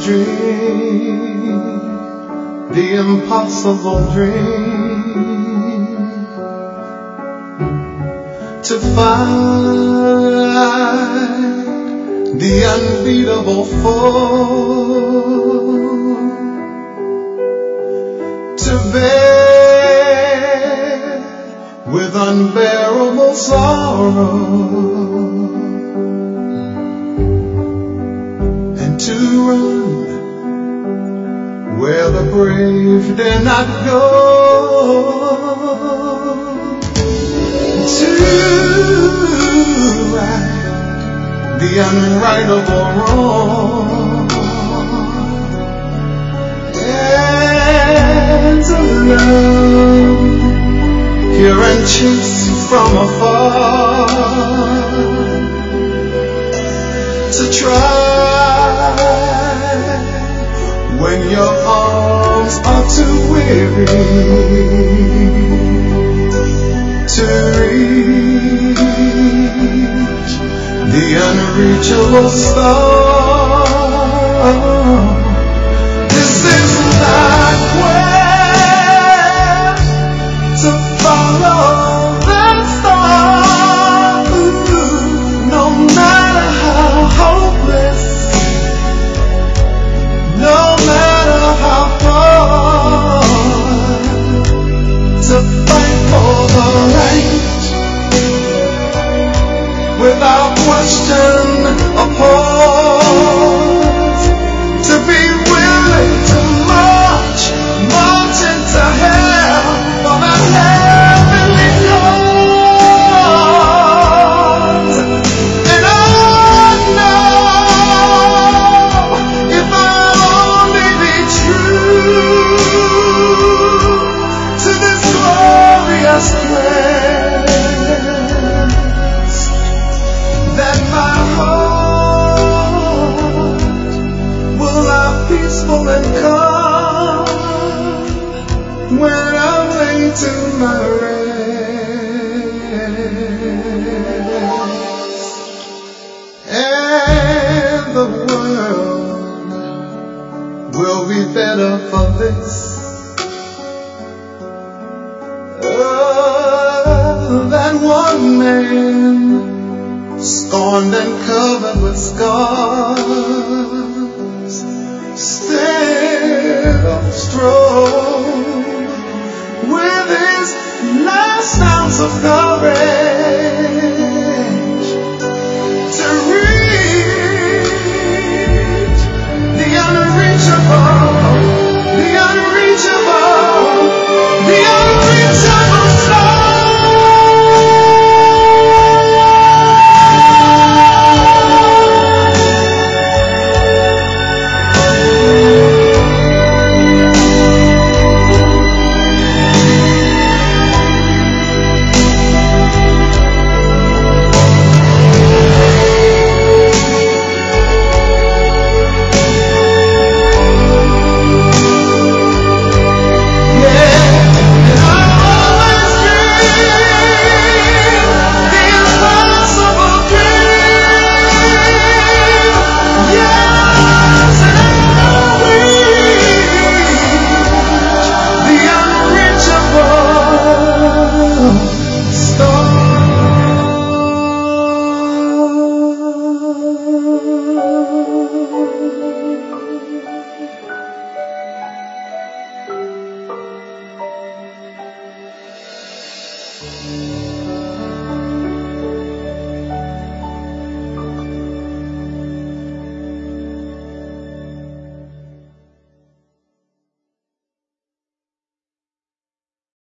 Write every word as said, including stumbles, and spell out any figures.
dream, the impossible dream, to find the unbeatable foe, to bear with unbearable sorrow, and to run where the brave dare not go, to right the unrightable wrong, and to love pure and chaste from afar, to try when your arms are too weary to reach the unreachable star. This is my quest, to follow that star, no matter how hopeless, no matter how far, to fight for the right, without question or pause, to be willing to march, march into hell for that heavenly cause. And I know if I'll only be true to this glorious quest, that my heart will lie peaceful and calm when I'm laid to my rest, and the world will be better for this. Oh, that one man, scorned and covered with scars, still strong with his last ounce of courage to reach the unreachable, the unreachable, the unreachable star. Thank you.